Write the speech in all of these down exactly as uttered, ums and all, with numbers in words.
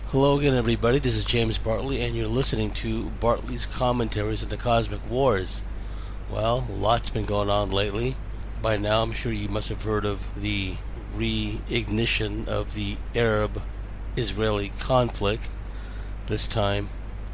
Hello again, everybody. This is James Bartley, and you're listening to Bartley's Commentaries of the Cosmic Wars. Well, a lot's been going on lately. By now, I'm sure you must have heard of the reignition of the Arab-Israeli conflict. This time,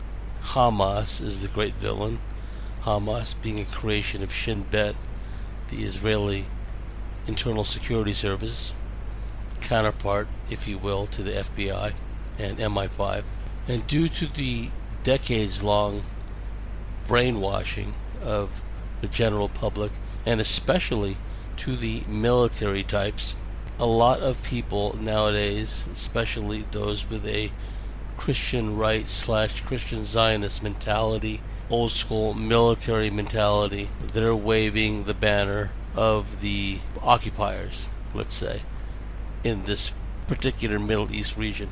Hamas is the great villain. Hamas being a creation of Shin Bet, the Israeli Internal Security Service, counterpart, if you will, to the F B I and M I five. And due to the decades-long brainwashing of the general public, and especially to the military types, a lot of people nowadays, especially those with a Christian right slash Christian Zionist mentality, old school military mentality, they're waving the banner of the occupiers, let's say, in this particular Middle East region.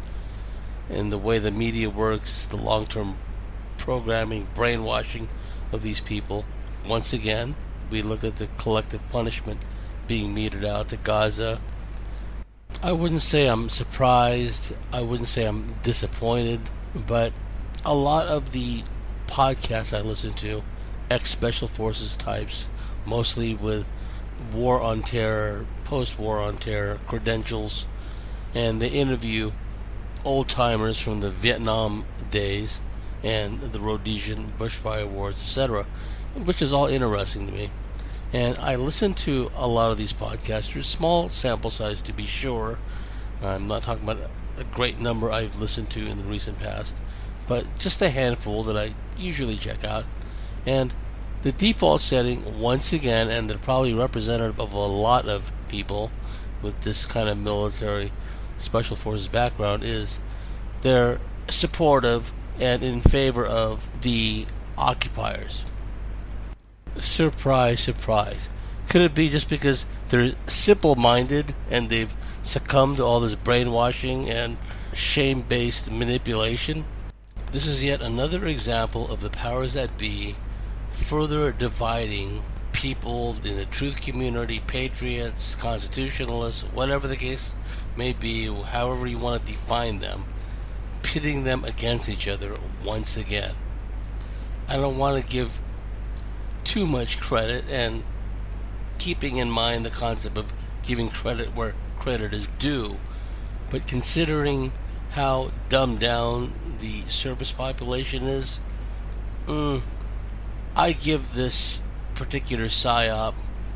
And the way the media works, the long-term programming, brainwashing of these people. Once again, we look at the collective punishment being meted out to Gaza. I wouldn't say I'm surprised, I wouldn't say I'm disappointed, but a lot of the podcasts I listen to, ex-Special Forces types, mostly with war on terror, post-war on terror credentials, and they interview old-timers from the Vietnam days and the Rhodesian bushfire wars, et cetera, which is all interesting to me. And I listen to a lot of these podcasters, small sample size to be sure. I'm not talking about a great number I've listened to in the recent past, but just a handful that I usually check out. And the default setting, once again, and they're probably representative of a lot of people with this kind of military Special Forces background, is they're supportive and in favor of the occupiers. Surprise, surprise. Could it be just because they're simple-minded and they've succumbed to all this brainwashing and shame-based manipulation? This is yet another example of the powers that be further dividing people in the truth community, patriots, constitutionalists, whatever the case may be, however you want to define them, pitting them against each other once again. I don't want to give too much credit, and keeping in mind the concept of giving credit where credit is due, but considering how dumbed down the service population is, mm, I give this particular psyop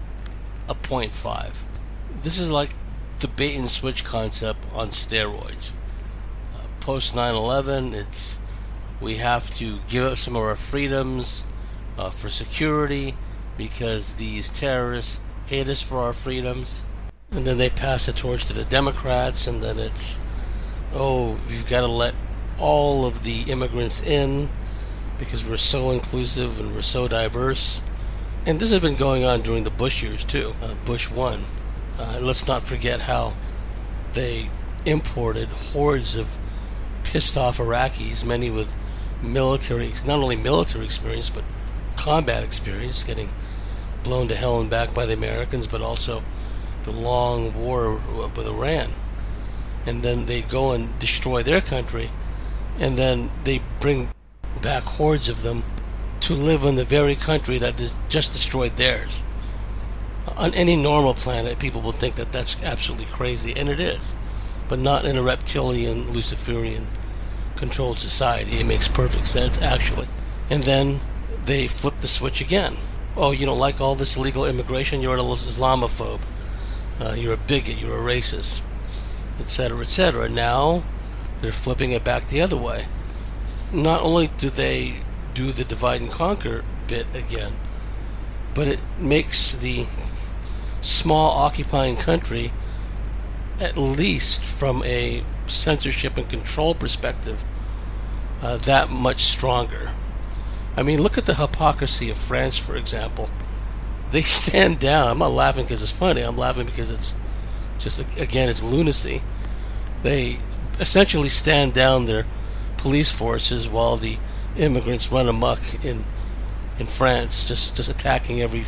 a point five. This is like the bait and switch concept on steroids. Uh, Post nine eleven, it's we have to give up some of our freedoms uh, for security because these terrorists hate us for our freedoms. And then they pass the torch to the Democrats, and then it's, oh, you've got to let all of the immigrants in because we're so inclusive and we're so diverse. And this has been going on during the Bush years too, uh, Bush one. Uh, let's not forget how they imported hordes of pissed off Iraqis, many with military, not only military experience, but combat experience, getting blown to hell and back by the Americans, but also the long war with Iran. And then they go and destroy their country, and then they bring back hordes of them to live in the very country that just destroyed theirs. On any normal planet, people will think that that's absolutely crazy, and it is, but not in a reptilian, Luciferian controlled society. It makes perfect sense, actually. And then they flip the switch again. Oh, you don't like all this illegal immigration? You're an Islamophobe. Uh, you're a bigot. You're a racist, et cetera, et cetera. Now they're flipping it back the other way. Not only do they do the divide and conquer bit again, but it makes the small occupying country, at least from a censorship and control perspective, uh, that much stronger. I mean, look at the hypocrisy of France, for example. They stand down. I'm not laughing because it's funny. I'm laughing because it's just, again, it's lunacy. They essentially stand down their police forces while the immigrants run amok in in France, just, just attacking every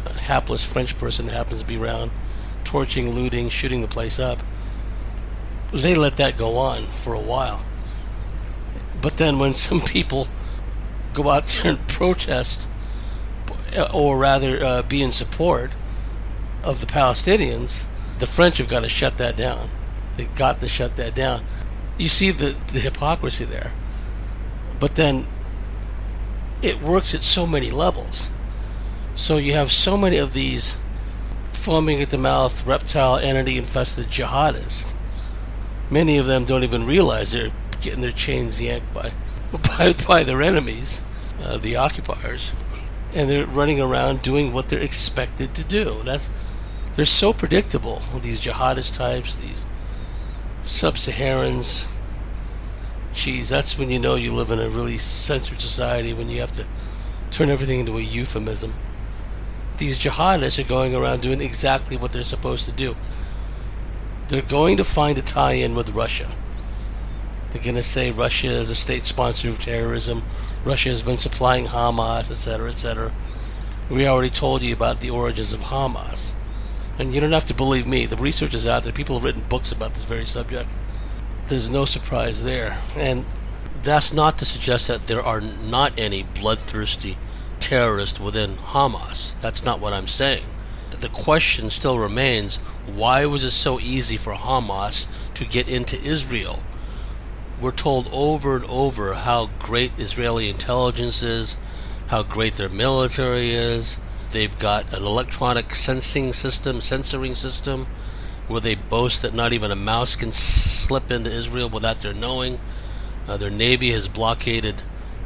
hapless French person that happens to be around, torching, looting, shooting the place up. they let that go on for a while. But then when some people go out there and protest, or rather uh, be in support of the Palestinians, the French have got to shut that down. They've got to shut that down. You see the, the hypocrisy there. But then it works at so many levels. So you have so many of these foaming at the mouth, reptile entity infested jihadists. Many of them don't even realize they're getting their chains yanked by by, by their enemies, uh, the occupiers, and they're running around doing what they're expected to do. That's they're so predictable. These jihadist types, these sub-Saharans. Geez, that's when you know you live in a really censored society, when you have to turn everything into a euphemism. These jihadists are going around doing exactly what they're supposed to do. They're going to find a tie-in with Russia. They're going to say Russia is a state sponsor of terrorism. Russia has been supplying Hamas, et cetera, et cetera. We already told you about the origins of Hamas. And you don't have to believe me. The research is out there. People have written books about this very subject. There's no surprise there. And that's not to suggest that there are not any bloodthirsty terrorists within Hamas. That's not what I'm saying. The question still remains, why was it so easy for Hamas to get into Israel? We're told over and over how great Israeli intelligence is, how great their military is. They've got an electronic sensing system, censoring system, where they boast that not even a mouse can slip into Israel without their knowing. Uh, their navy has blockaded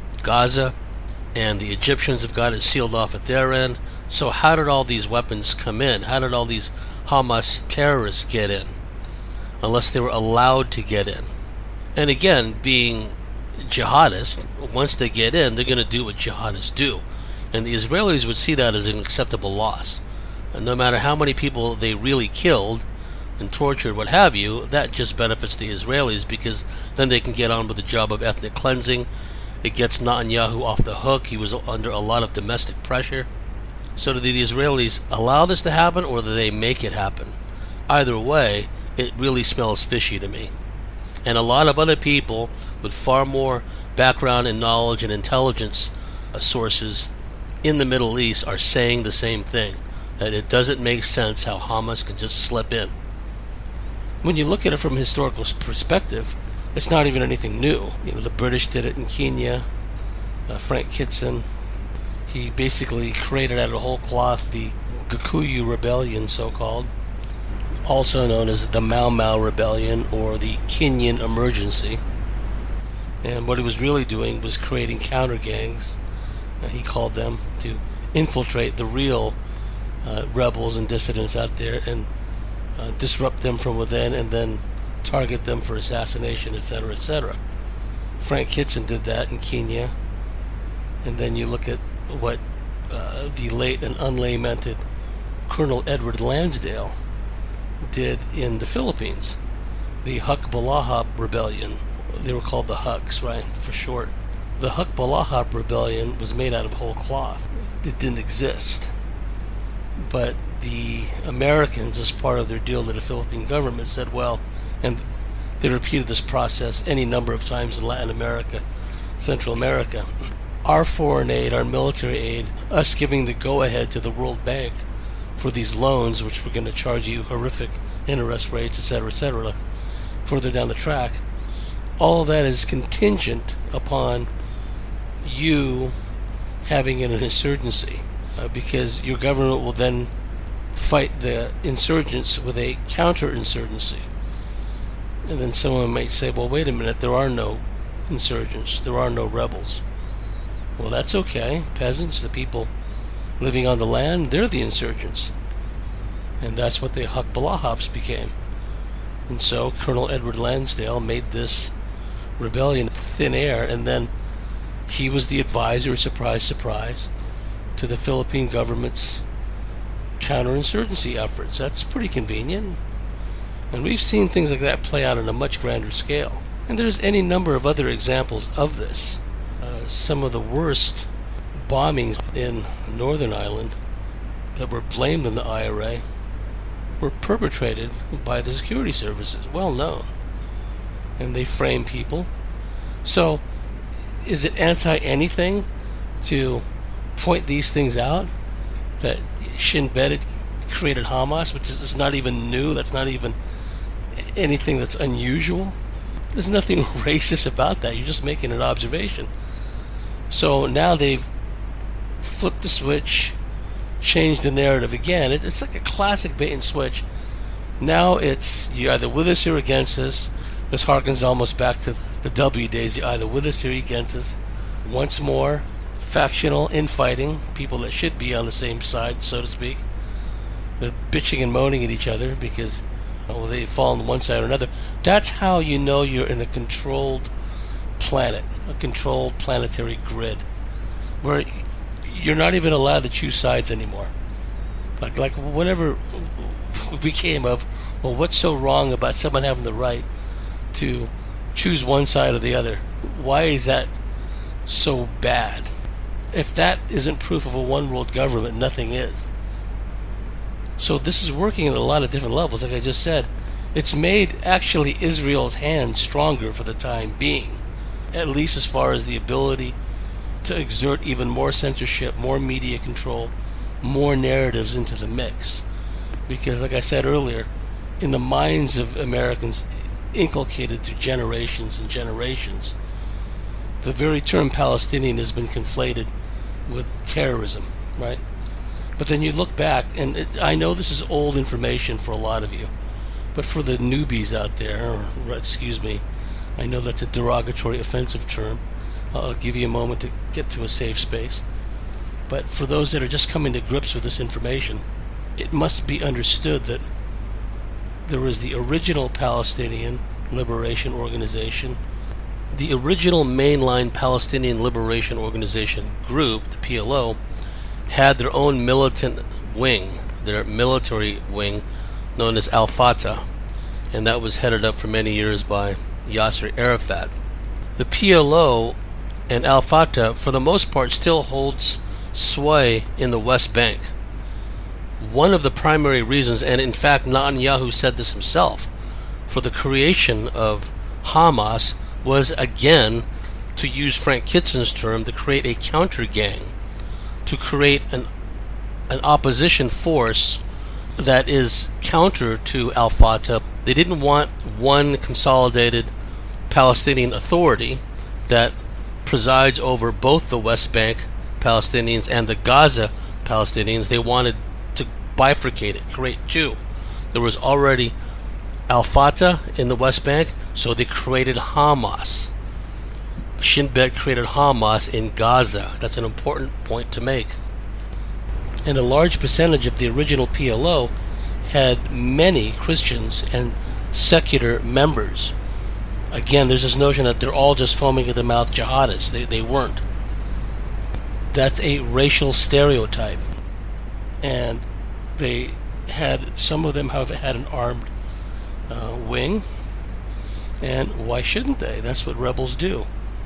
Gaza, and the Egyptians have got it sealed off at their end. So how did all these weapons come in? How did all these Hamas terrorists get in? Unless they were allowed to get in. And again, being jihadists, once they get in, they're going to do what jihadists do. And the Israelis would see that as an acceptable loss. And no matter how many people they really killed and tortured, what have you, that just benefits the Israelis, because then they can get on with the job of ethnic cleansing. It gets Netanyahu off the hook. He was under a lot of domestic pressure. So do the Israelis allow this to happen, or do they make it happen? Either way, it really smells fishy to me. And a lot of other people with far more background and knowledge and intelligence uh, sources in the Middle East are saying the same thing, that it doesn't make sense how Hamas can just slip in. When you look at it from a historical perspective, it's not even anything new. You know, the British did it in Kenya. Uh, Frank Kitson, he basically created out of whole cloth the Gikuyu Rebellion, so-called, also known as the Mau Mau Rebellion or the Kenyan Emergency. And what he was really doing was creating counter gangs, uh, he called them, to infiltrate the real uh, rebels and dissidents out there and uh, disrupt them from within, and then target them for assassination, et cetera, et cetera. Frank Kitson did that in Kenya. And then you look at what uh, the late and unlamented Colonel Edward Lansdale did in the Philippines, the Hukbalahap Rebellion. They were called the Huks, right, for short. The Hukbalahap Rebellion was made out of whole cloth. It didn't exist. But the Americans, as part of their deal to the Philippine government, said, well, and they repeated this process any number of times in Latin America, Central America, our foreign aid, our military aid, us giving the go-ahead to the World Bank for these loans, which we're going to charge you horrific interest rates, et cetera, et cetera, further down the track, all of that is contingent upon you having an insurgency, uh, because your government will then fight the insurgents with a counterinsurgency. And then someone might say, well, wait a minute, there are no insurgents, there are no rebels. Well, that's okay. Peasants, the people living on the land, they're the insurgents. And that's what the Hukbalahaps became. And so Colonel Edward Lansdale made this rebellion thin air, and then he was the advisor, surprise, surprise, to the Philippine government's counterinsurgency efforts. That's pretty convenient. And we've seen things like that play out on a much grander scale. And there's any number of other examples of this. Uh, some of the worst bombings in Northern Ireland that were blamed on the I R A were perpetrated by the security services, well known. and they frame people. So, is it anti-anything to point these things out? That Shin Bet created Hamas, which is, is not even new, that's not even anything that's unusual. There's nothing racist about that, you're just making an observation. So now they've flipped the switch, changed the narrative again. It, it's like a classic bait and switch. Now it's you're either with us or against us. This harkens almost back to the W days. You're either with us or against us. Once more, factional infighting, people that should be on the same side, so to speak. They're bitching and moaning at each other because well, they fall on one side or another. That's how you know you're in a controlled planet, a controlled planetary grid, where you're not even allowed to choose sides anymore. Like, like whatever became of, well, what's so wrong about someone having the right to choose one side or the other? Why is that so bad? If that isn't proof of a one-world government, nothing is. So this is working at a lot of different levels. Like I just said, it's made actually Israel's hand stronger for the time being, at least as far as the ability to exert even more censorship, more media control, more narratives into the mix. Because like I said earlier, in the minds of Americans, inculcated through generations and generations, the very term Palestinian has been conflated with terrorism, right? But then you look back, and it, I know this is old information for a lot of you, but for the newbies out there, or, excuse me, I know that's a derogatory, offensive term. I'll give you a moment to get to a safe space. But for those that are just coming to grips with this information, it must be understood that there was the original Palestinian Liberation Organization, the original mainline Palestinian Liberation Organization group, the P L O, had their own militant wing, their military wing, known as Al-Fatah, and that was headed up for many years by Yasser Arafat. The P L O and Al-Fatah, for the most part, still holds sway in the West Bank. One of the primary reasons, and in fact Netanyahu said this himself, for the creation of Hamas was, again, to use Frank Kitzen's term, to create a counter-gang, to create an an opposition force that is counter to Al-Fatah. They didn't want one consolidated Palestinian authority that presides over both the West Bank Palestinians and the Gaza Palestinians. They wanted to bifurcate it, create two. There was already Al-Fatah in the West Bank, so they created Hamas. Shin Bet created Hamas in Gaza. That's an important point to make. And a large percentage of the original P L O had many Christians and secular members. Again, there's this notion that they're all just foaming at the mouth jihadists. They, they weren't. That's a racial stereotype. And they had, some of them have had an armed uh, wing. And why shouldn't they? That's what rebels do.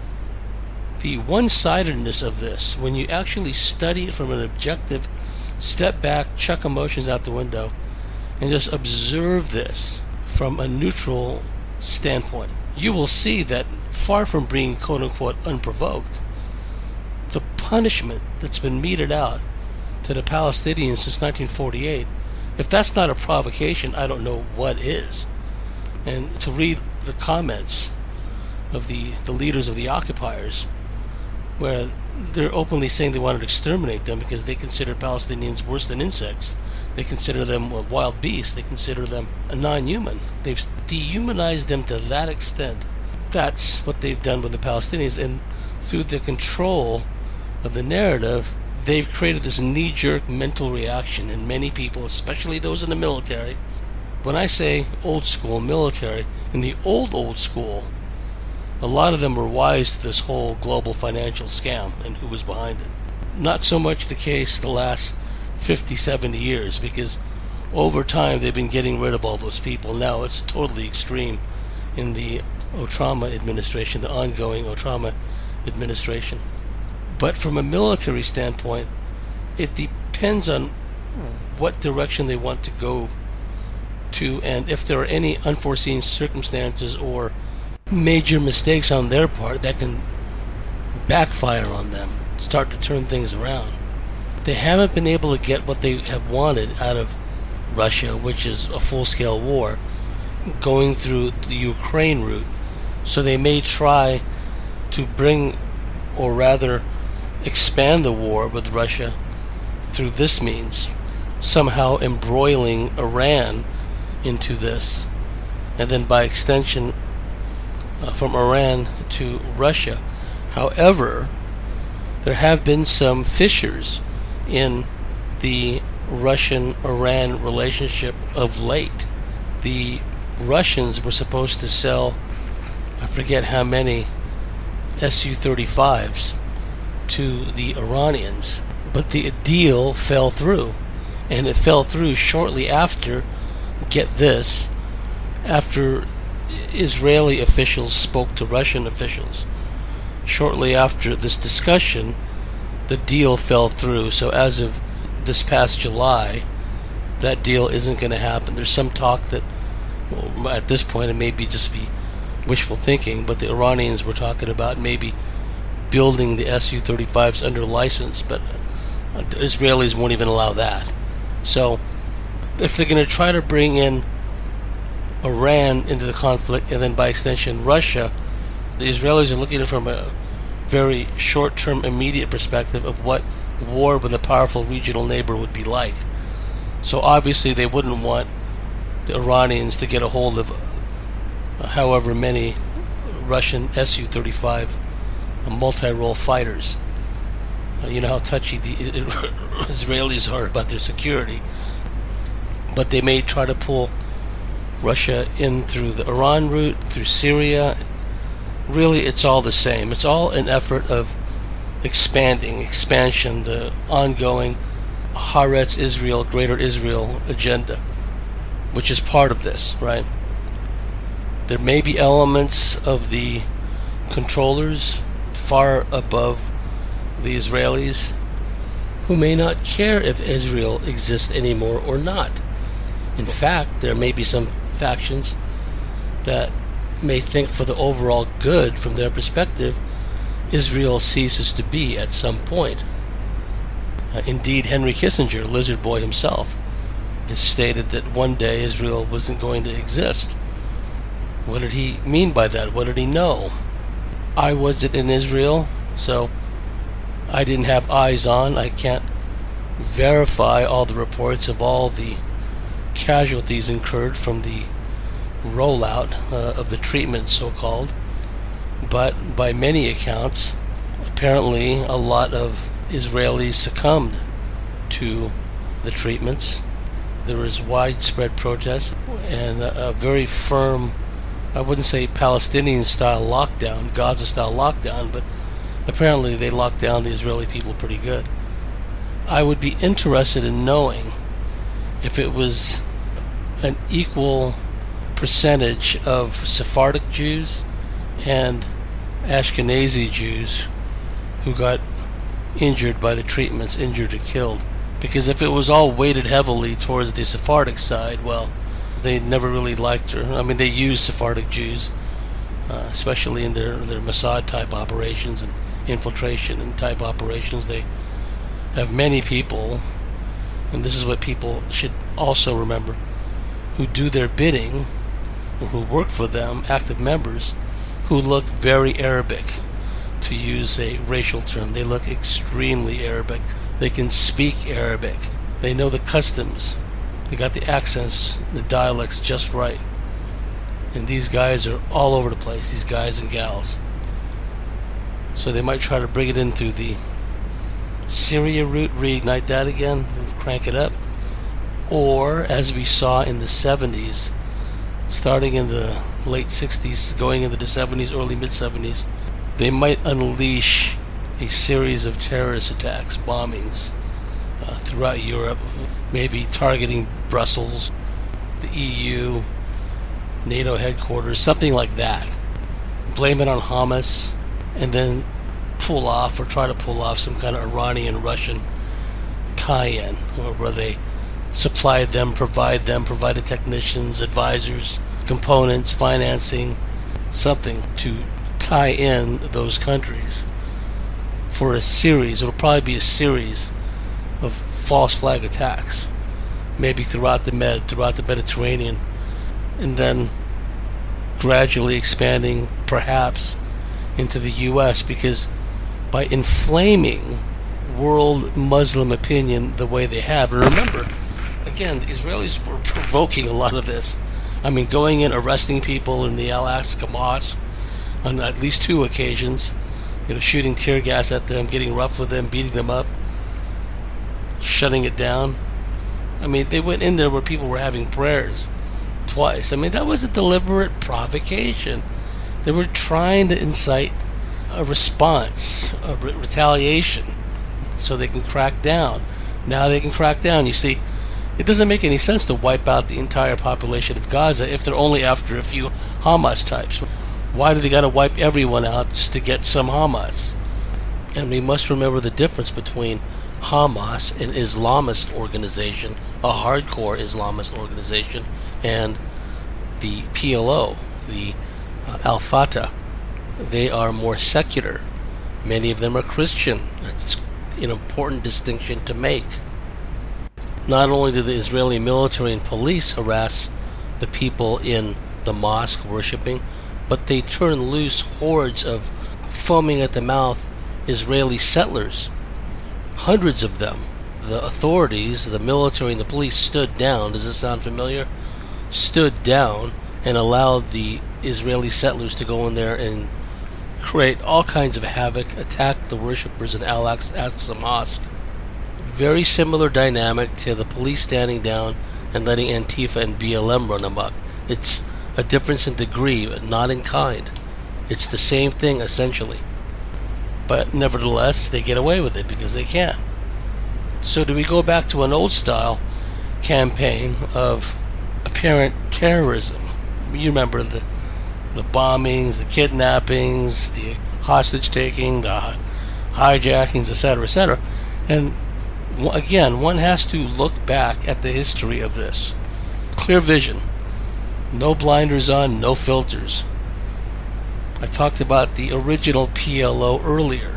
The one-sidedness of this, when you actually study it from an objective, step back, chuck emotions out the window, and just observe this from a neutral standpoint, you will see that far from being quote-unquote unprovoked, the punishment that's been meted out to the Palestinians since nineteen forty-eight, if that's not a provocation, I don't know what is. And to read the comments of the, the leaders of the occupiers, where they're openly saying they wanted to exterminate them because they consider Palestinians worse than insects. They consider them well, wild beasts. They consider them a non-human. They've dehumanized them to that extent. That's what they've done with the Palestinians. And through the control of the narrative, they've created this knee-jerk mental reaction in many people, especially those in the military. When I say old school military, in the old, old school, a lot of them were wise to this whole global financial scam and who was behind it. Not so much the case the last fifty, seventy years, because over time they've been getting rid of all those people. Now it's totally extreme in the Otrama administration, the ongoing Otrama administration. But from a military standpoint, it depends on what direction they want to go to, and if there are any unforeseen circumstances or major mistakes on their part that can backfire on them, start to turn things around. They haven't been able to get what they have wanted out of Russia, which is a full-scale war, going through the Ukraine route. So they may try to bring, or rather expand the war with Russia through this means, somehow embroiling Iran into this, and then by extension uh, from Iran to Russia. However, there have been some fissures in the Russian-Iran relationship of late. The Russians were supposed to sell, I forget how many, S U thirty-fives to the Iranians, but the deal fell through. And it fell through shortly after, get this, after Israeli officials spoke to Russian officials. Shortly after this discussion, the deal fell through. So as of this past July, that deal isn't going to happen. There's some talk that, well, at this point, it may be just be wishful thinking, but the Iranians were talking about maybe building the S U thirty-fives under license, but the Israelis won't even allow that. So if they're going to try to bring in Iran into the conflict, and then by extension Russia, the Israelis are looking at it from a very short-term, immediate perspective of what war with a powerful regional neighbor would be like. So obviously they wouldn't want the Iranians to get a hold of however many Russian S U thirty-five multi-role fighters. Uh, you know how touchy the Israelis are about their security. But they may try to pull Russia in through the Iran route, through Syria. Really, it's all the same. It's all an effort of expanding, expansion, the ongoing Haaretz Israel, Greater Israel agenda, which is part of this, right? There may be elements of the controllers far above the Israelis who may not care if Israel exists anymore or not. In fact, there may be some factions that may think for the overall good from their perspective, Israel ceases to be at some point. Uh, indeed, Henry Kissinger, Lizard Boy himself, has stated that one day Israel wasn't going to exist. What did he mean by that? What did he know? I wasn't in Israel, so I didn't have eyes on. I can't verify all the reports of all the casualties incurred from the rollout uh, of the treatment, so-called. But by many accounts, apparently a lot of Israelis succumbed to the treatments. There was widespread protest and a, a very firm, I wouldn't say Palestinian-style lockdown, Gaza-style lockdown, but apparently they locked down the Israeli people pretty good. I would be interested in knowing if it was an equal percentage of Sephardic Jews and Ashkenazi Jews who got injured by the treatments, injured or killed. Because if it was all weighted heavily towards the Sephardic side, well, they never really liked her. I mean, they used Sephardic Jews, uh, especially in their, their Mossad-type operations and infiltration and type operations. They have many people, and this is what people should also remember, who do their bidding, or who work for them, active members, who look very Arabic, to use a racial term. They look extremely Arabic. They can speak Arabic. They know the customs. They got the accents, the dialects just right. And these guys are all over the place, these guys and gals. So they might try to bring it in through the Syria route, reignite that again, crank it up. Or, as we saw in the seventies, starting in the late sixties, going into the seventies, early mid-seventies, they might unleash a series of terrorist attacks, bombings uh, throughout Europe, maybe targeting Brussels, the E U, NATO headquarters, something like that. Blame it on Hamas, and then pull off or try to pull off some kind of Iranian-Russian tie-in, where they supplied them, provide them, provided technicians, advisors, components, financing, something to tie in those countries for a series. It'll probably be a series of false flag attacks, maybe throughout the Med, throughout the Mediterranean, and then gradually expanding perhaps into the U S, because by inflaming world Muslim opinion the way they have, and remember, again, the Israelis were provoking a lot of this. I mean, going in, arresting people in the Al-Aqsa Mosque on at least two occasions, you know, shooting tear gas at them, getting rough with them, beating them up, shutting it down. I mean, they went in there where people were having prayers twice. I mean, that was a deliberate provocation. They were trying to incite a response, a re- retaliation, so they can crack down. Now they can crack down. You see, it doesn't make any sense to wipe out the entire population of Gaza if they're only after a few Hamas types. Why do they got to wipe everyone out just to get some Hamas? And we must remember the difference between Hamas, an Islamist organization, a hardcore Islamist organization, and the P L O, the uh, Al-Fatah. They are more secular. Many of them are Christian. That's an important distinction to make. Not only do the Israeli military and police harass the people in the mosque worshiping, but they turn loose hordes of foaming at the mouth Israeli settlers. Hundreds of them. The authorities, the military and the police stood down. Does this sound familiar? Stood down and allowed the Israeli settlers to go in there and create all kinds of havoc, attack the worshippers in Al-Aqsa Mosque. Very similar dynamic to the police standing down and letting Antifa and B L M run amok. It's a difference in degree, but not in kind. It's the same thing, essentially. But nevertheless, they get away with it because they can. So do we go back to an old-style campaign of apparent terrorism? You remember the the bombings, the kidnappings, the hostage-taking, the hijackings, et cetera, et cetera. And again, one has to look back at the history of this. Clear vision. No blinders on, no filters. I talked about the original P L O earlier.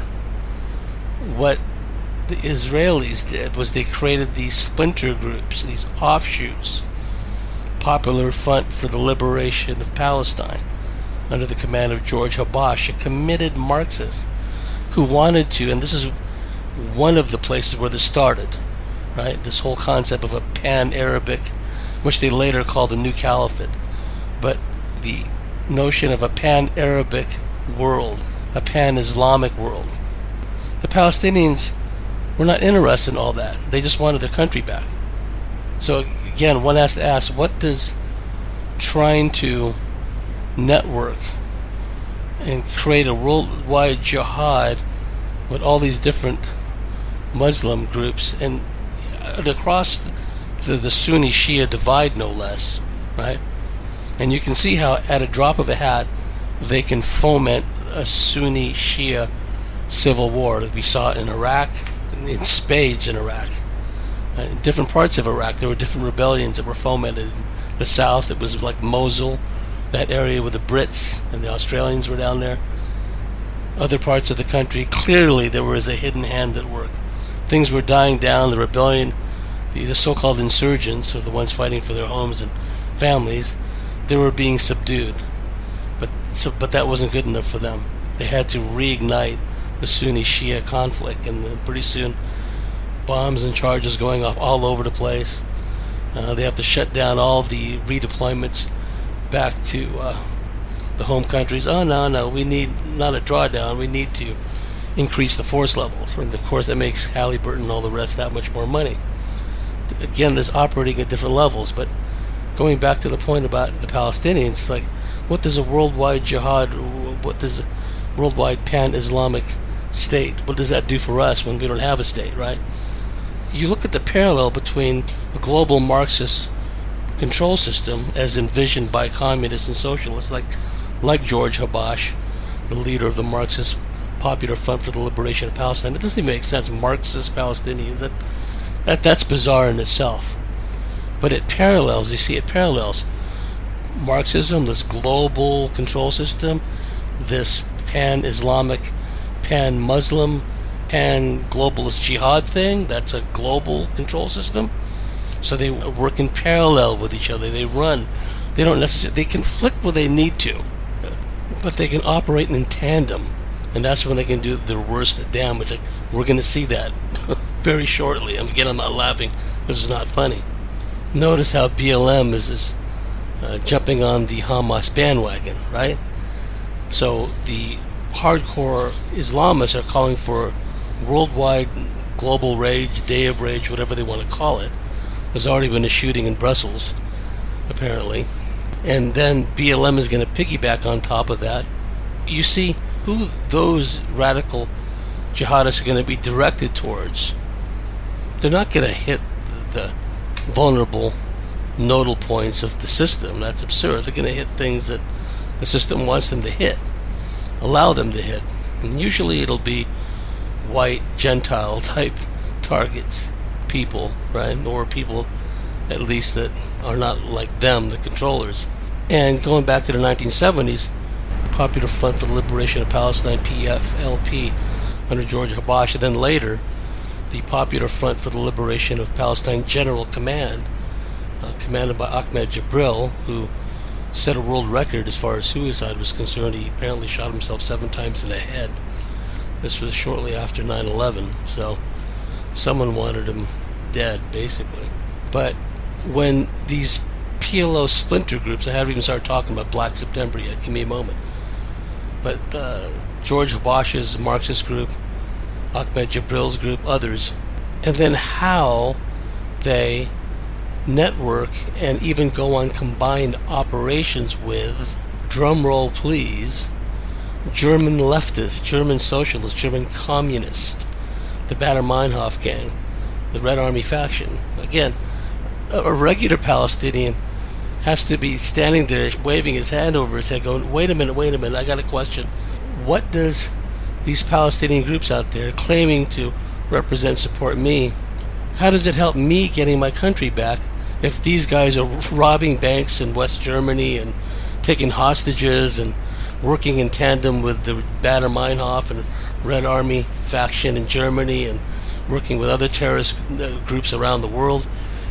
What the Israelis did was they created these splinter groups, these offshoots. Popular Front for the Liberation of Palestine, under the command of George Habash, a committed Marxist who wanted to, and this is one of the places where this started, right? This whole concept of a pan-Arabic, which they later called the New Caliphate. But the notion of a pan-Arabic world, a pan-Islamic world. The Palestinians were not interested in all that. They just wanted their country back. So again, one has to ask, what does trying to network and create a worldwide jihad with all these different Muslim groups and across the, the Sunni Shia divide, no less, right? And you can see how at a drop of a hat they can foment a Sunni Shia civil war. We saw it in Iraq, in spades in Iraq. In different parts of Iraq, there were different rebellions that were fomented. In the south, it was like Mosul, that area where the Brits and the Australians were down there. Other parts of the country, clearly there was a hidden hand at work. Things were dying down. The rebellion, the, the so-called insurgents, or the ones fighting for their homes and families, they were being subdued. But so, but that wasn't good enough for them. They had to reignite the Sunni-Shia conflict, and then pretty soon bombs and charges going off all over the place. Uh, they have to shut down all the redeployments back to uh, the home countries. Oh, no, no, we need not a drawdown. We need to increase the force levels. And, of course, that makes Halliburton and all the rest that much more money. Again, this operating at different levels. But going back to the point about the Palestinians, like, what does a worldwide jihad, what does a worldwide pan-Islamic state, what does that do for us when we don't have a state, right? You look at the parallel between a global Marxist control system as envisioned by communists and socialists like like George Habash, the leader of the Marxist Popular Front for the Liberation of Palestine. It doesn't even make sense. Marxist Palestinians, that, that that's bizarre in itself. But it parallels, you see, it parallels Marxism, this global control system, this pan-Islamic, pan-Muslim, pan-globalist jihad thing, that's a global control system. So they work in parallel with each other. They run. They don't necessarily, they conflict where they need to, but they can operate in tandem. And that's when they can do their worst damage. Like, we're going to see that very shortly. And again, I'm not laughing. This is not funny. Notice how B L M is this, uh, jumping on the Hamas bandwagon, right? So the hardcore Islamists are calling for worldwide global rage, day of rage, whatever they want to call it. There's already been a shooting in Brussels, apparently. And then B L M is going to piggyback on top of that. You see who those radical jihadists are going to be directed towards. They're not going to hit the vulnerable nodal points of the system. That's absurd. They're going to hit things that the system wants them to hit, allow them to hit. And usually it'll be white, Gentile type targets, people, right? Or people at least that are not like them, the controllers. And going back to the nineteen seventies, Popular Front for the Liberation of Palestine, P F L P, under George Habash, and then later the Popular Front for the Liberation of Palestine General Command, uh, commanded by Ahmed Jibril, who set a world record as far as suicide was concerned. He apparently shot himself seven times in the head. This was shortly after nine eleven, so someone wanted him dead, basically. But when these P L O splinter groups, I haven't even started talking about Black September yet, give me a moment, but uh, George Habash's Marxist group, Ahmed Jibril's group, others, and then how they network and even go on combined operations with, drum roll please, German leftists, German socialists, German communists, the Baader-Meinhof gang, the Red Army faction. Again, a regular Palestinian has to be standing there waving his hand over his head going, wait a minute, wait a minute, I got a question. What does these Palestinian groups out there claiming to represent, support me, how does it help me getting my country back if these guys are robbing banks in West Germany and taking hostages and working in tandem with the Baader-Meinhof and Red Army faction in Germany and working with other terrorist groups around the world?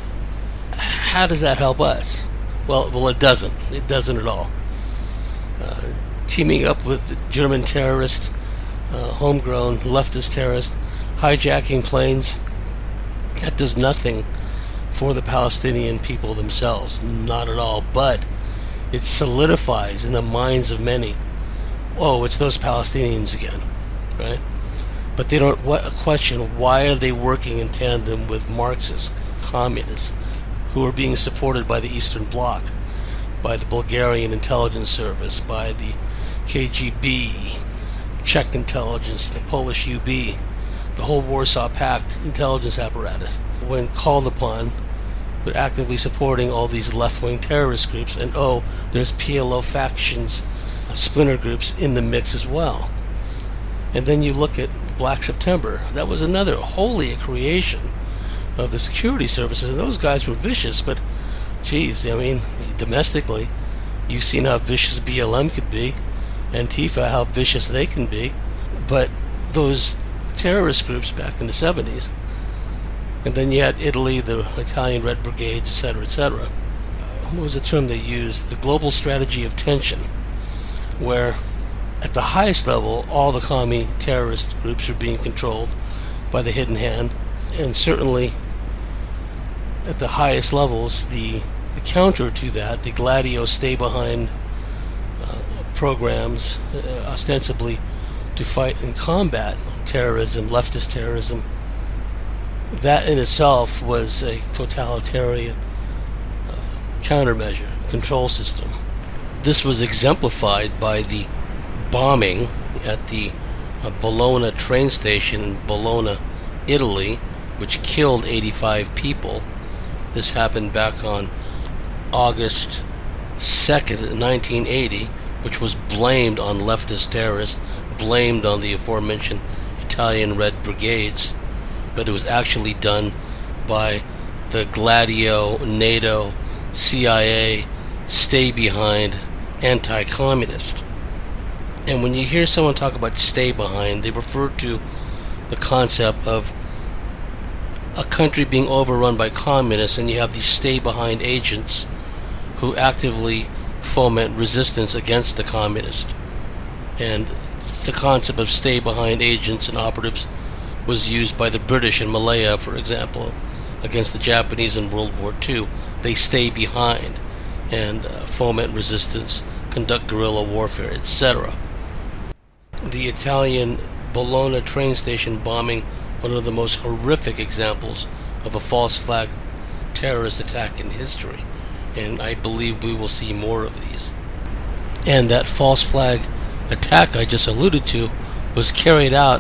How does that help us? Well, well, it doesn't. It doesn't at all. Uh, teaming up with German terrorists, uh, homegrown leftist terrorists, hijacking planes, that does nothing for the Palestinian people themselves. Not at all. But it solidifies in the minds of many, oh, it's those Palestinians again, right? But they don't what, question, why are they working in tandem with Marxists, communists, who are being supported by the Eastern Bloc, by the Bulgarian intelligence service, by the K G B, Czech intelligence, the Polish U B, the whole Warsaw Pact intelligence apparatus, when called upon, but actively supporting all these left-wing terrorist groups. And oh, there's P L O factions, splinter groups in the mix as well. And then you look at Black September. That was another wholly a creation of the security services, and those guys were vicious, but geez, I mean, domestically, you've seen how vicious B L M could be, Antifa, how vicious they can be, but those terrorist groups back in the seventies, and then you had Italy, the Italian Red Brigades, et cetera, et cetera. What was the term they used? The global strategy of tension, where at the highest level, all the commie terrorist groups are being controlled by the hidden hand, and certainly at the highest levels, the, the counter to that, the Gladio stay-behind uh, programs, uh, ostensibly to fight and combat terrorism, leftist terrorism, that in itself was a totalitarian uh, countermeasure, control system. This was exemplified by the bombing at the uh, Bologna train station in Bologna, Italy, which killed eighty-five people. This happened back on August second, nineteen eighty, which was blamed on leftist terrorists, blamed on the aforementioned Italian Red Brigades, but it was actually done by the Gladio, NATO, C I A, stay behind anti-communist. And when you hear someone talk about stay behind, they refer to the concept of a country being overrun by communists, and you have these stay behind agents who actively foment resistance against the communists. And the concept of stay behind agents and operatives was used by the British in Malaya, for example, against the Japanese in World War Two. They stay behind and uh, foment resistance, conduct guerrilla warfare, et cetera. The Italian Bologna train station bombing, one of the most horrific examples of a false flag terrorist attack in history, and I believe we will see more of these. And that false flag attack I just alluded to was carried out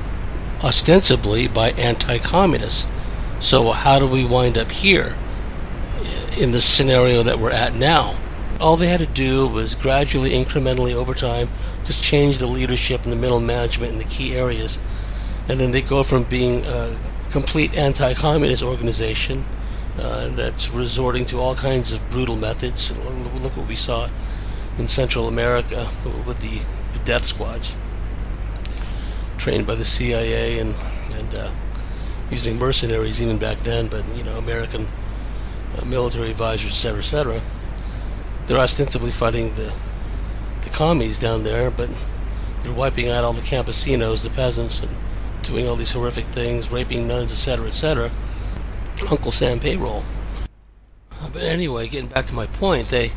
ostensibly by anti-communists. So how do we wind up here in the scenario that we're at now? All they had to do was gradually, incrementally, over time, just change the leadership and the middle management in the key areas, and then they go from being a complete anti-communist organization uh, that's resorting to all kinds of brutal methods. Look what we saw in Central America with the, the death squads trained by the C I A and and uh, using mercenaries even back then, but you know, American uh, military advisors, et cetera, et cetera. They're ostensibly fighting the the commies down there, but they're wiping out all the campesinos, the peasants, and doing all these horrific things, raping nuns, et cetera, et cetera. Uncle Sam payroll. But anyway, getting back to my point, they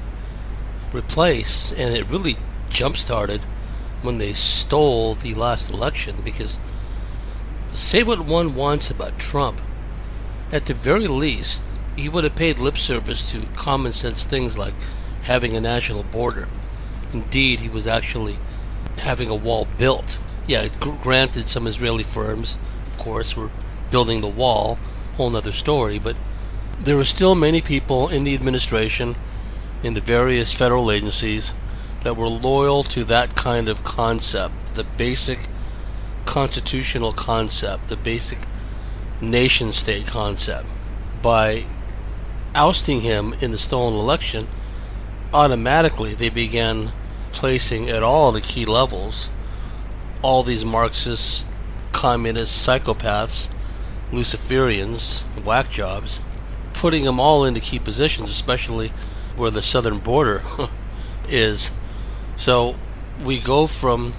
replace, and it really jump-started when they stole the last election, because say what one wants about Trump, at the very least, he would have paid lip service to common sense things like having a national border. Indeed, he was actually having a wall built. Yeah, gr- granted, some Israeli firms, of course, were building the wall, whole nother story, but there were still many people in the administration, in the various federal agencies, that were loyal to that kind of concept, the basic constitutional concept, the basic nation-state concept. By ousting him in the stolen election, automatically they began placing at all the key levels all these Marxist, communist psychopaths, Luciferians, whack jobs, putting them all into key positions, especially where the southern border is. So we go from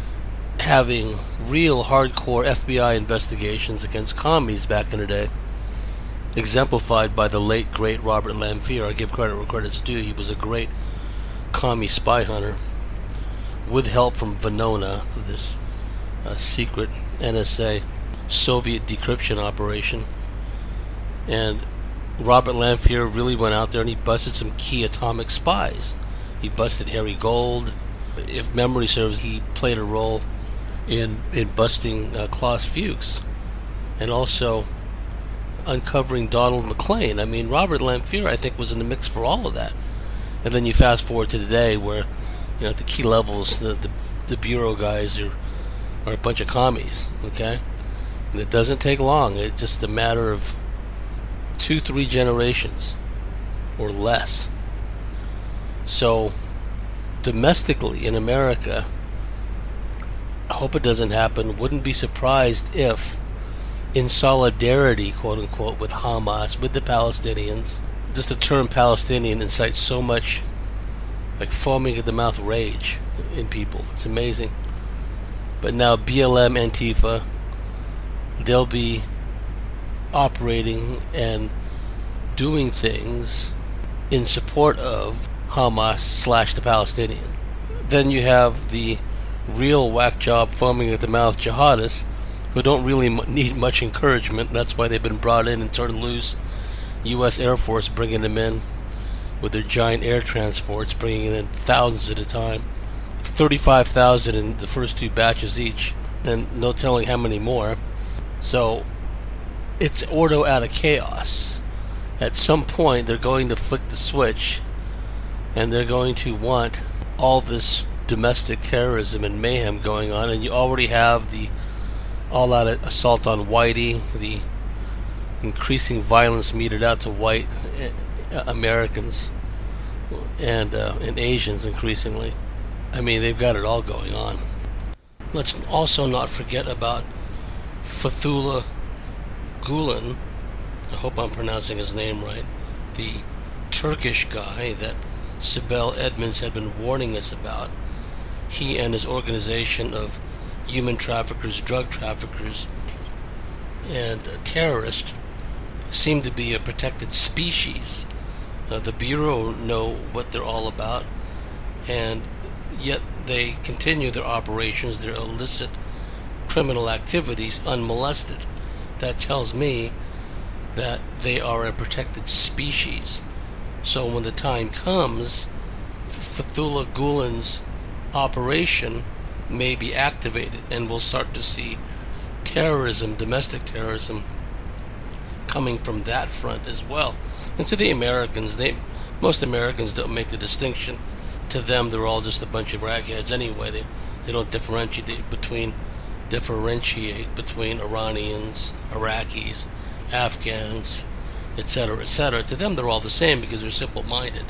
having real hardcore F B I investigations against commies back in the day, exemplified by the late great Robert Lamphere. I give credit where credit's due. He was a great commie spy hunter with help from Venona, this uh, secret N S A Soviet decryption operation. And Robert Lamphere really went out there and he busted some key atomic spies. He busted Harry Gold. If memory serves, he played a role in in busting uh, Klaus Fuchs, and also uncovering Donald McLean. I mean, Robert Lamphere, I think, was in the mix for all of that. And then you fast forward to today, where you know at the key levels, the the, the bureau guys are are a bunch of commies. Okay, and it doesn't take long. It's just a matter of two, three generations or less. So, domestically in America, I hope it doesn't happen. Wouldn't be surprised if, in solidarity, quote unquote, with Hamas, with the Palestinians, just the term Palestinian incites so much like foaming at the mouth rage in people. It's amazing. But now B L M, Antifa, they'll be operating and doing things in support of Hamas slash the Palestinian. Then you have the real whack job foaming at the mouth jihadists who don't really m- need much encouragement. That's why they've been brought in and turned loose. U S Air Force bringing them in with their giant air transports, bringing in thousands at a time. thirty-five thousand in the first two batches each, and no telling how many more. So it's ordo out of chaos. At some point, they're going to flick the switch, and they're going to want all this domestic terrorism and mayhem going on, and you already have the all-out assault on Whitey, the increasing violence meted out to white Americans and uh, and Asians increasingly. I mean, they've got it all going on. Let's also not forget about Fethullah Gulen. I hope I'm pronouncing his name right. The Turkish guy that Sibel Edmonds had been warning us about. He and his organization of human traffickers, drug traffickers, and uh, terrorists seem to be a protected species. Uh, the Bureau know what they're all about, and yet they continue their operations, their illicit criminal activities unmolested. That tells me that they are a protected species. So when the time comes, Fethullah Gulen's operation may be activated, and we'll start to see terrorism, domestic terrorism, coming from that front as well. And to the Americans, they most Americans don't make the distinction. To them, they're all just a bunch of ragheads anyway. They they don't differentiate between differentiate between Iranians, Iraqis, Afghans, et cetera, et cetera. To them, they're all the same because they're simple-minded.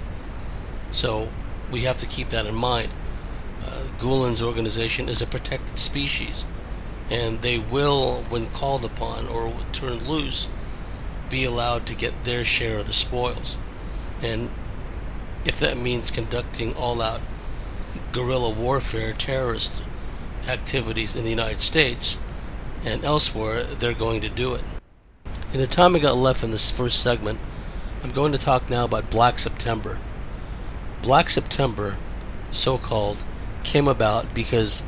So we have to keep that in mind. Uh, Gulen's organization is a protected species, and they will, when called upon or turned loose, be allowed to get their share of the spoils. And if that means conducting all-out guerrilla warfare, terrorist activities in the United States and elsewhere, they're going to do it. In the time I got left in this first segment, I'm going to talk now about Black September. Black September, so-called, came about because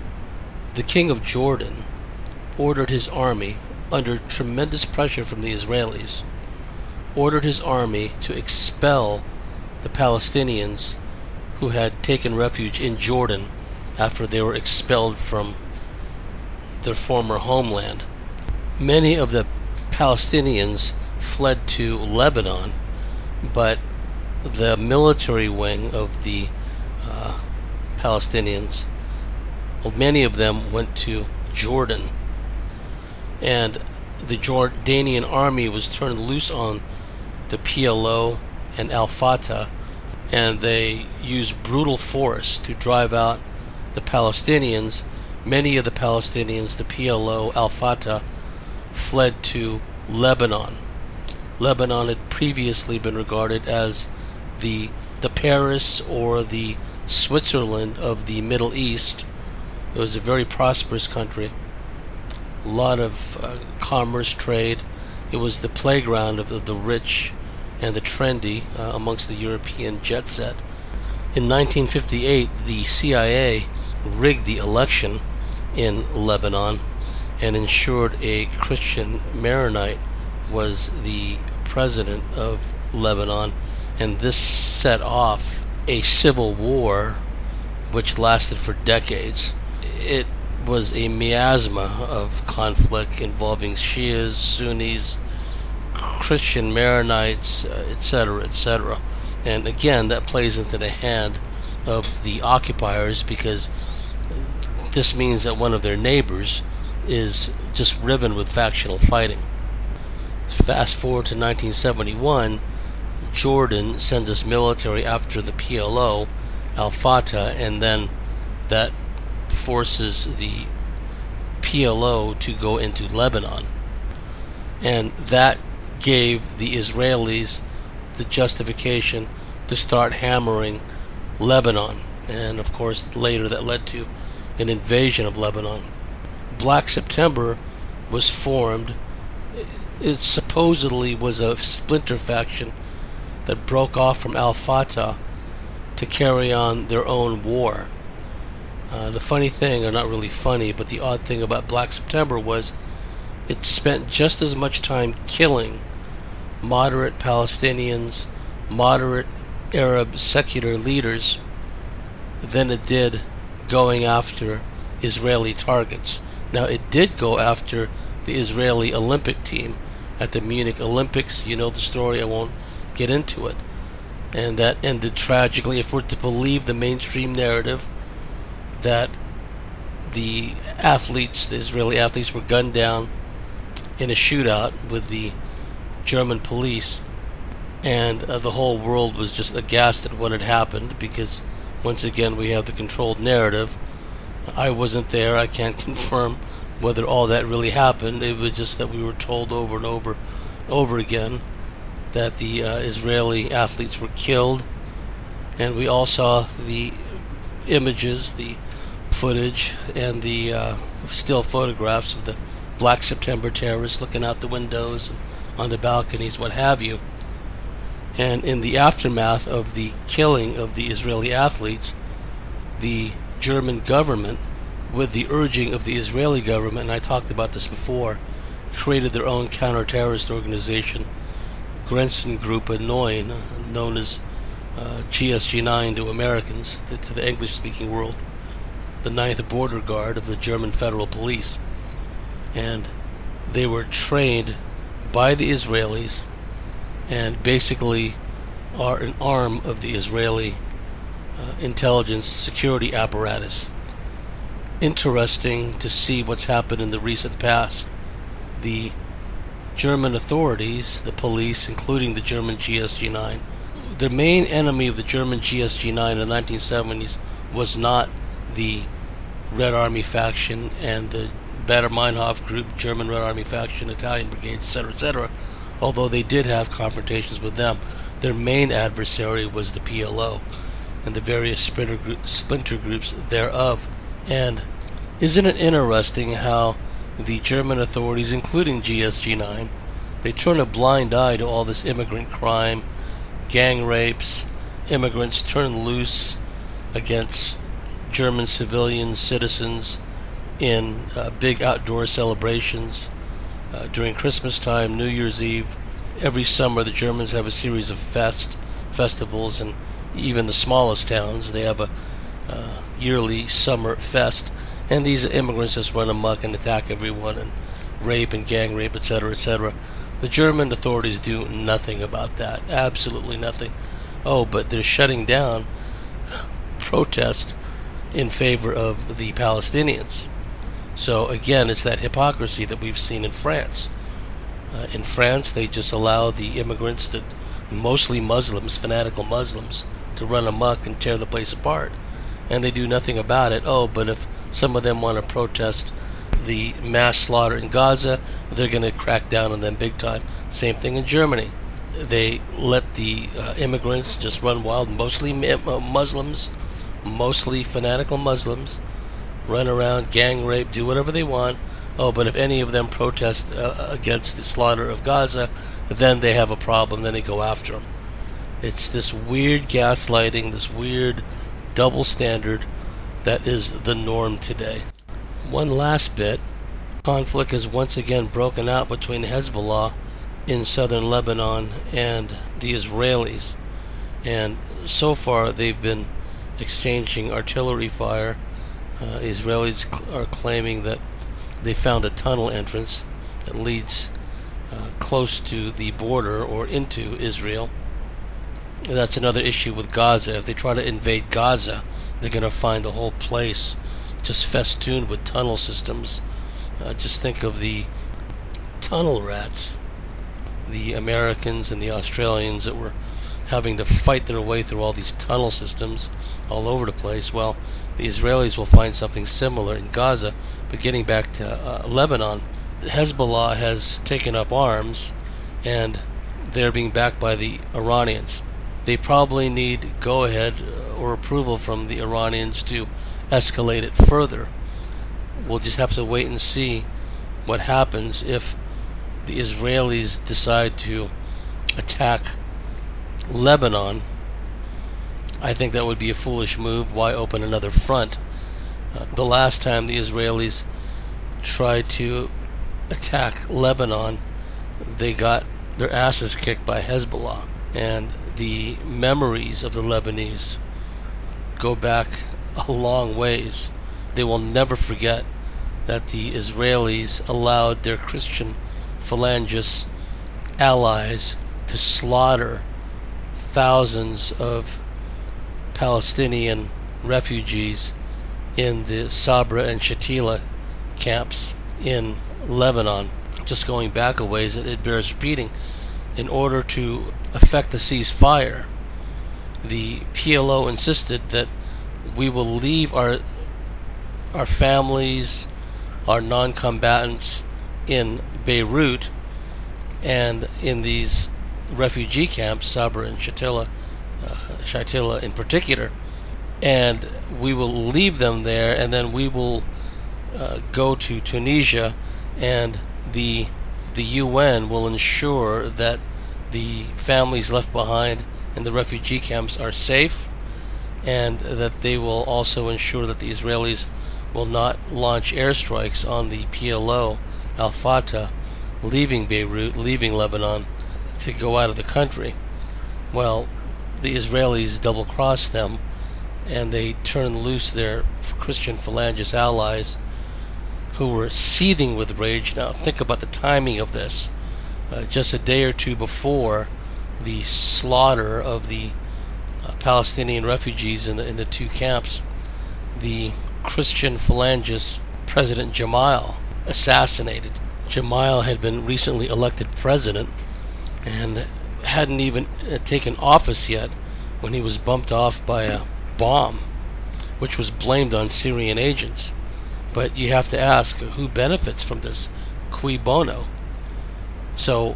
the king of Jordan ordered his army, under tremendous pressure from the Israelis, ordered his army to expel the Palestinians who had taken refuge in Jordan after they were expelled from their former homeland. Many of the Palestinians fled to Lebanon, but the military wing of the uh, Palestinians, well, many of them went to Jordan, and the Jordanian army was turned loose on the P L O and Al-Fatah, and they used brutal force to drive out the Palestinians. Many of the Palestinians, the P L O, Al-Fatah, fled to Lebanon. Lebanon had previously been regarded as the the Paris or the Switzerland of the Middle East. It was a very prosperous country. A lot of uh, commerce, trade. It was the playground of the, the rich and the trendy uh, amongst the European jet set. In nineteen fifty-eight, the C I A rigged the election in Lebanon and ensured a Christian Maronite was the president of Lebanon, and this set off a civil war which lasted for decades. It was a miasma of conflict involving Shias, Sunnis, Christian Maronites, uh, et cetera, et cetera. And again, that plays into the hand of the occupiers, because this means that one of their neighbors is just riven with factional fighting. Fast forward to nineteen seventy-one, Jordan sends its military after the P L O, Al-Fatah, and then that forces the P L O to go into Lebanon. And that gave the Israelis the justification to start hammering Lebanon. And of course, later that led to an invasion of Lebanon. Black September was formed. It supposedly was a splinter faction that broke off from Al-Fatah to carry on their own war. Uh, the funny thing, or not really funny, but the odd thing about Black September was it spent just as much time killing moderate Palestinians, moderate Arab secular leaders, than it did going after Israeli targets. Now, it did go after the Israeli Olympic team at the Munich Olympics. You know the story, I won't get into it. And that ended tragically, if we're to believe the mainstream narrative, that the athletes, the Israeli athletes, were gunned down in a shootout with the German police. And uh, the whole world was just aghast at what had happened, because once again we have the controlled narrative. I wasn't there, I can't confirm whether all that really happened. It was just that we were told over and over over again that the uh, Israeli athletes were killed, and we all saw the images, the footage, and the uh, still photographs of the Black September terrorists looking out the windows and on the balconies, what have you. And in the aftermath of the killing of the Israeli athletes, the German government, with the urging of the Israeli government, and I talked about this before, created their own counter-terrorist organization, Grenzengruppe nine, known as uh, G S G nine to Americans, to, to the English-speaking world, the Ninth Border Guard of the German Federal Police. And they were trained by the Israelis and basically are an arm of the Israeli uh, intelligence security apparatus. Interesting to see what's happened in the recent past. The German authorities, the police, including the German G S G nine, the main enemy of the German G S G nine in the nineteen seventies was not the Red Army faction and the Baader-Meinhof group, German Red Army faction, Italian brigades, et cetera, et cetera, although they did have confrontations with them. Their main adversary was the P L O and the various splinter, group, splinter groups thereof. And isn't it interesting how the German authorities, including G S G nine, they turn a blind eye to all this immigrant crime, gang rapes, immigrants turn loose against German civilian citizens in uh, big outdoor celebrations uh, during Christmas time, New Year's Eve. Every summer the Germans have a series of fest festivals, and even the smallest towns, they have a uh, yearly summer fest, and these immigrants just run amok and attack everyone and rape and gang rape, et cetera, et cetera. The German authorities do nothing about that, absolutely nothing. Oh, but they're shutting down protest in favor of the Palestinians. So again, it's that hypocrisy that we've seen in France. Uh, in France, they just allow the immigrants, that mostly Muslims, fanatical Muslims, to run amok and tear the place apart, and they do nothing about it. Oh, but if some of them want to protest the mass slaughter in Gaza, they're going to crack down on them big time. Same thing in Germany. They let the uh, immigrants just run wild, mostly Muslims, mostly fanatical Muslims, run around, gang rape, do whatever they want. Oh, but if any of them protest uh, against the slaughter of Gaza, then they have a problem, then they go after them. It's this weird gaslighting, this weird double standard that is the norm today. One last bit. Conflict has once again broken out between Hezbollah in southern Lebanon and the Israelis. And so far they've been exchanging artillery fire. Uh, Israelis cl- are claiming that they found a tunnel entrance that leads uh, close to the border or into Israel. That's another issue with Gaza. If they try to invade Gaza, they're going to find the whole place just festooned with tunnel systems. Uh, just think of the tunnel rats, the Americans and the Australians that were having to fight their way through all these tunnel systems all over the place. Well, the Israelis will find something similar in Gaza. But getting back to uh, Lebanon, Hezbollah has taken up arms, and they're being backed by the Iranians. They probably need go-ahead or approval from the Iranians to escalate it further. We'll just have to wait and see what happens if the Israelis decide to attack Lebanon. I think that would be a foolish move. Why open another front? Uh, the last time the Israelis tried to attack Lebanon, they got their asses kicked by Hezbollah. And the memories of the Lebanese go back a long ways. They will never forget that the Israelis allowed their Christian phalangist allies to slaughter thousands of Palestinian refugees in the Sabra and Shatila camps in Lebanon. Just going back a ways, it, it bears repeating. in order to effect the ceasefire, the P L O insisted that we will leave our our families, our non-combatants in Beirut and in these refugee camps, Sabra and Shatila, uh, Shatila in particular, and we will leave them there, and then we will uh, go to Tunisia, and the the U N will ensure that the families left behind in the refugee camps are safe, and that they will also ensure that the Israelis will not launch airstrikes on the P L O, Al-Fatah, leaving Beirut, leaving Lebanon, to go out of the country. Well, the Israelis double-crossed them, and they turned loose their Christian Phalangist allies, who were seething with rage. Now, think about the timing of this. Uh, just a day or two before the slaughter of the uh, Palestinian refugees in the, in the two camps, the Christian Phalangist President Jamal assassinated. Jamal had been recently elected president and hadn't even uh, taken office yet when he was bumped off by a bomb, which was blamed on Syrian agents. But you have to ask, who benefits from this? Cui bono? So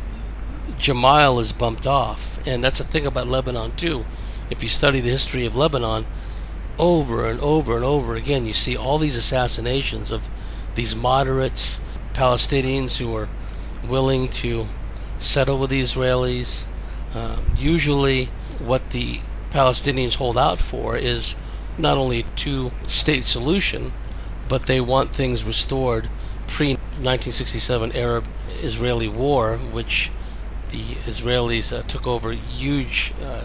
Jamal is bumped off, and that's the thing about Lebanon too. If you study the history of Lebanon, over and over and over again, you see all these assassinations of these moderates, Palestinians who are willing to settle with the Israelis. Uh, usually what the Palestinians hold out for is not only a two-state solution, but they want things restored pre nineteen sixty-seven Arab-Israeli war, which the Israelis uh, took over huge uh,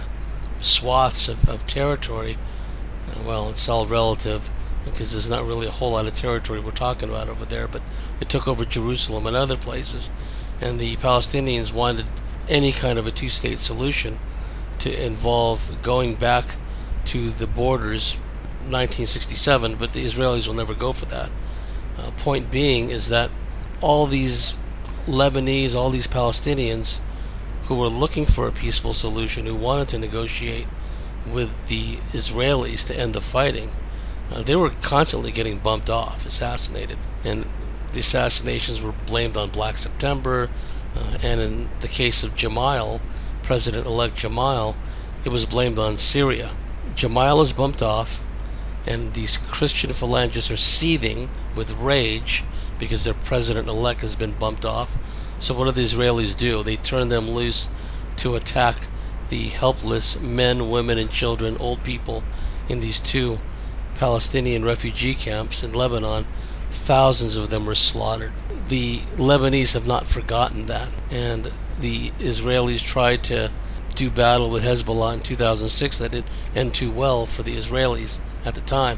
swaths of, of territory. Uh, well, it's all relative, because there's not really a whole lot of territory we're talking about over there, but they took over Jerusalem and other places, and the Palestinians wanted any kind of a two-state solution to involve going back to the borders nineteen sixty-seven, but the Israelis will never go for that. Uh, point being is that all these Lebanese, all these Palestinians who were looking for a peaceful solution, who wanted to negotiate with the Israelis to end the fighting, uh, they were constantly getting bumped off, assassinated, and the assassinations were blamed on Black September, uh, and in the case of Jamal, President-elect Jamal, it was blamed on Syria. Jamal is bumped off, and these Christian Phalangists are seething with rage because their president-elect has been bumped off. So what do the Israelis do? They turn them loose to attack the helpless men, women, and children, old people in these two Palestinian refugee camps in Lebanon. Thousands of them were slaughtered. The Lebanese have not forgotten that, and the Israelis tried to do battle with Hezbollah in two thousand six. That didn't end too well for the Israelis at the time.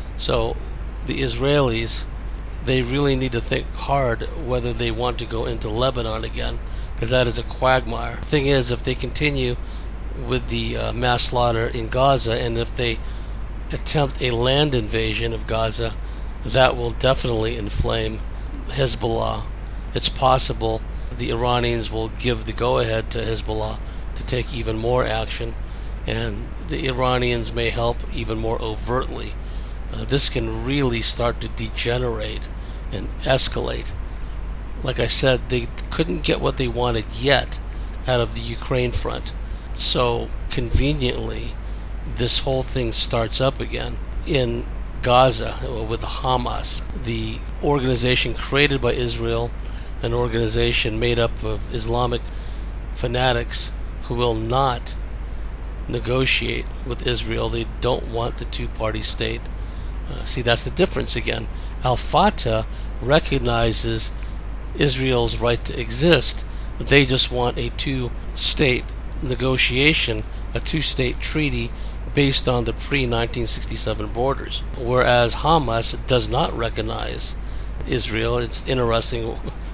So the Israelis, they really need to think hard whether they want to go into Lebanon again, because that is a quagmire. The thing is, if they continue with the uh, mass slaughter in Gaza, and if they attempt a land invasion of Gaza, that will definitely inflame Hezbollah. It's possible the Iranians will give the go-ahead to Hezbollah to take even more action, and the Iranians may help even more overtly. Uh, this can really start to degenerate and escalate. Like I said, they couldn't get what they wanted yet out of the Ukraine front. So conveniently, this whole thing starts up again in Gaza with Hamas, the organization created by Israel, an organization made up of Islamic fanatics who will not negotiate with Israel. They don't want the two-party state. Uh, see, that's the difference again. Al-Fatah recognizes Israel's right to exist. They just want a two-state negotiation, a two-state treaty based on the pre nineteen sixty-seven borders. Whereas Hamas does not recognize Israel. It's interesting.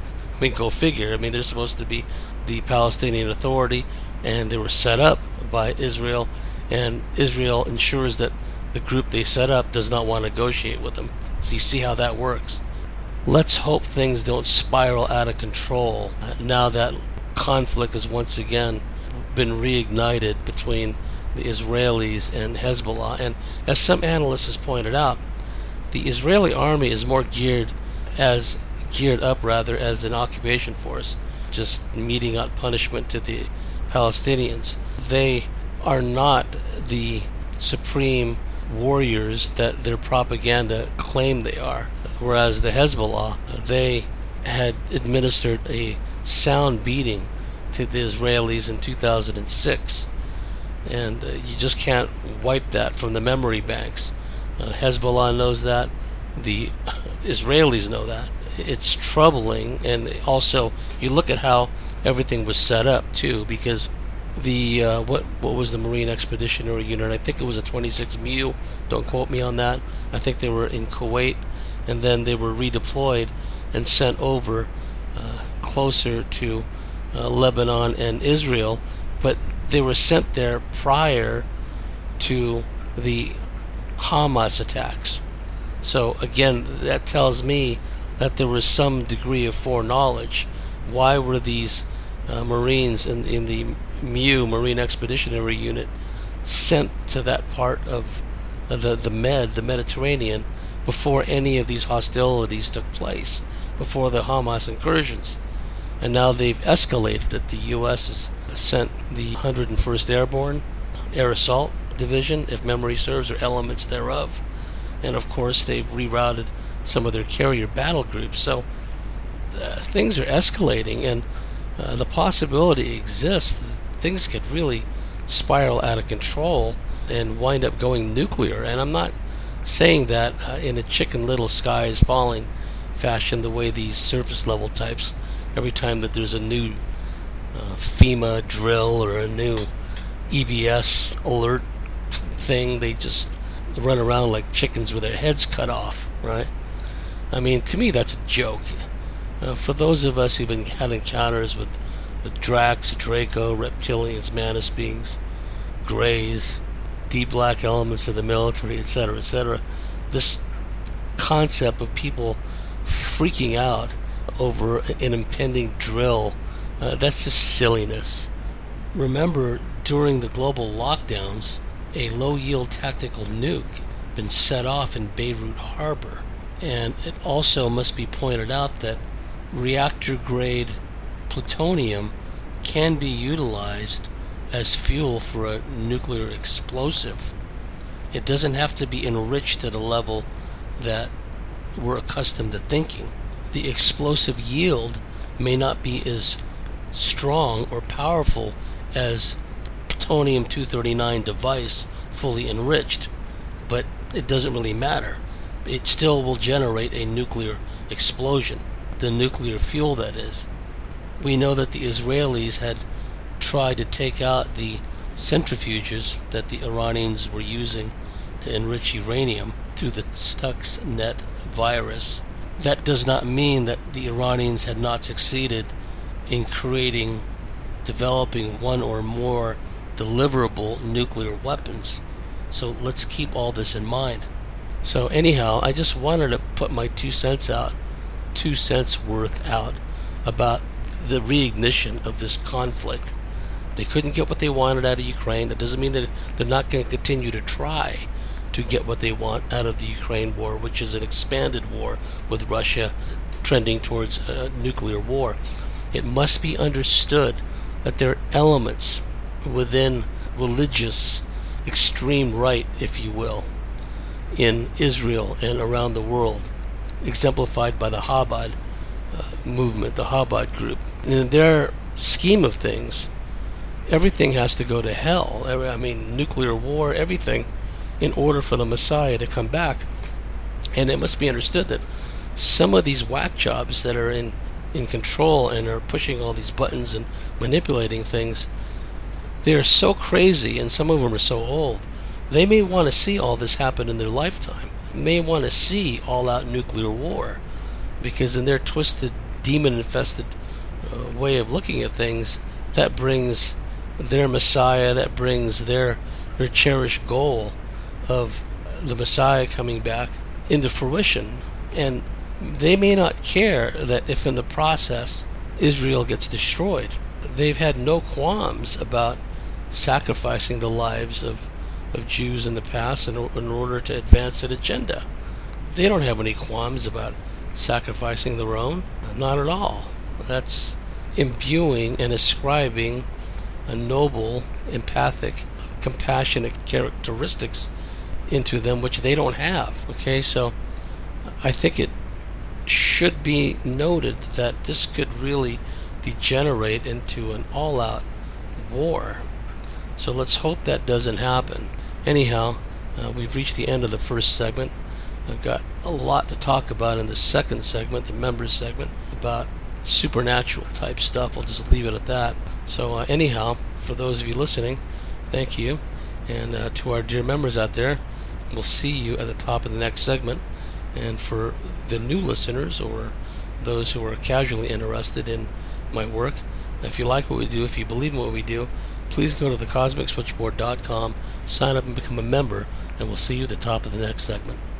I mean, go figure. I mean, they're supposed to be the Palestinian Authority, and they were set up by Israel, and Israel ensures that the group they set up does not want to negotiate with them. So you see how that works. Let's hope things don't spiral out of control now that conflict has once again been reignited between the Israelis and Hezbollah. And as some analysts has pointed out, the Israeli army is more geared as geared up rather as an occupation force, just meting out punishment to the Palestinians. They are not the supreme warriors that their propaganda claim they are. Whereas the Hezbollah, they had administered a sound beating to the Israelis in two thousand six. And uh, you just can't wipe that from the memory banks. Uh, Hezbollah knows that. The Israelis know that. It's troubling. And also, you look at how everything was set up, too, because the uh, what what was the Marine Expeditionary Unit? I think it was a twenty-six M U. Don't quote me on that. I think they were in Kuwait, and then they were redeployed and sent over uh, closer to uh, Lebanon and Israel, but they were sent there prior to the Hamas attacks. So again, that tells me that there was some degree of foreknowledge. Why were these uh, Marines in, in the M U, Marine Expeditionary Unit, sent to that part of the, the Med, the Mediterranean, before any of these hostilities took place, before the Hamas incursions? And now they've escalated it. The U S has sent the one hundred first Airborne Air Assault Division, if memory serves, or elements thereof. And of course, they've rerouted some of their carrier battle groups. So uh, things are escalating, and uh, the possibility exists that things could really spiral out of control and wind up going nuclear. And I'm not saying that uh, in a chicken little sky is falling fashion, the way these surface level types, every time that there's a new uh, FEMA drill or a new E B S alert thing, they just run around like chickens with their heads cut off, right? I mean, to me, that's a joke. Uh, for those of us who've been, had encounters with, with Drax, Draco, reptilians, Manus beings, Greys, deep black elements of the military, et cetera, et cetera, this concept of people freaking out over an impending drill, uh, that's just silliness. Remember, during the global lockdowns, a low-yield tactical nuke been set off in Beirut Harbor. And it also must be pointed out that reactor-grade plutonium can be utilized as fuel for a nuclear explosive. It doesn't have to be enriched at a level that we're accustomed to thinking. The explosive yield may not be as strong or powerful as plutonium two thirty-nine device fully enriched, but it doesn't really matter. It still will generate a nuclear explosion, the nuclear fuel that is. We know that the Israelis had tried to take out the centrifuges that the Iranians were using to enrich uranium through the Stuxnet virus. That does not mean that the Iranians had not succeeded in creating, developing one or more deliverable nuclear weapons. So let's keep all this in mind. So anyhow, I just wanted to put my two cents out, two cents worth out about the reignition of this conflict. They couldn't get what they wanted out of Ukraine. That doesn't mean that they're not going to continue to try to get what they want out of the Ukraine war, which is an expanded war with Russia trending towards a nuclear war. It must be understood that there are elements within religious extreme right, if you will, in Israel and around the world, exemplified by the Chabad uh, movement, the Chabad group. In their scheme of things, everything has to go to hell. I mean, nuclear war, everything, in order for the Messiah to come back. And it must be understood that some of these whack jobs that are in, in control and are pushing all these buttons and manipulating things, they are so crazy, and some of them are so old, they may want to see all this happen in their lifetime. They may want to see all-out nuclear war, because in their twisted, demon-infested uh, way of looking at things, that brings their Messiah, that brings their their cherished goal of the Messiah coming back into fruition. And they may not care that if in the process Israel gets destroyed. they've had no qualms about sacrificing the lives of, of Jews in the past in, in order to advance an agenda. They don't have any qualms about sacrificing their own. Not at all. That's imbuing and ascribing a noble, empathic, compassionate characteristics into them which they don't have. Okay, so I think it should be noted that this could really degenerate into an all-out war. So let's hope that doesn't happen. Anyhow, uh, we've reached the end of the first segment. I've got a lot to talk about in the second segment, the members segment, about supernatural type stuff. I'll just leave it at that. So uh, anyhow, for those of you listening, thank you. And uh, to our dear members out there, we'll see you at the top of the next segment. And for the new listeners or those who are casually interested in my work, if you like what we do, if you believe in what we do, please go to the cosmic switchboard dot com, sign up and become a member, and we'll see you at the top of the next segment.